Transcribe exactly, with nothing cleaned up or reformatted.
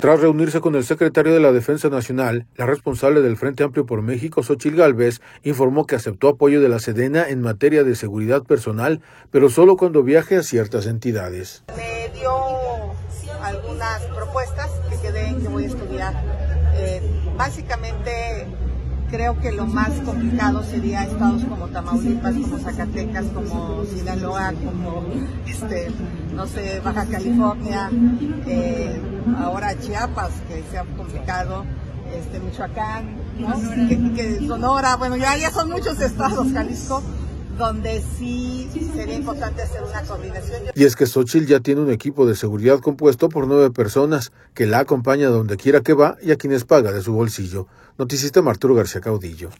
Tras reunirse con el secretario de la Defensa Nacional, la responsable del Frente Amplio por México, Xóchitl Gálvez, informó que aceptó apoyo de la Sedena en materia de seguridad personal, pero solo cuando viaje a ciertas entidades. Me dio algunas propuestas que quedé en que voy a estudiar. Eh, básicamente creo que lo más complicado sería estados como Tamaulipas, como Zacatecas, como Sinaloa, como este, no sé, Baja California, eh, ahora Chiapas, que sea complicado, este, Michoacán, ¿no? que, que Sonora, bueno, ya, ya son muchos estados, Jalisco, donde sí sería importante hacer una coordinación. Y es que Xóchitl ya tiene un equipo de seguridad compuesto por nueve personas que la acompaña donde quiera que va y a quienes paga de su bolsillo. Noticista Arturo García Caudillo.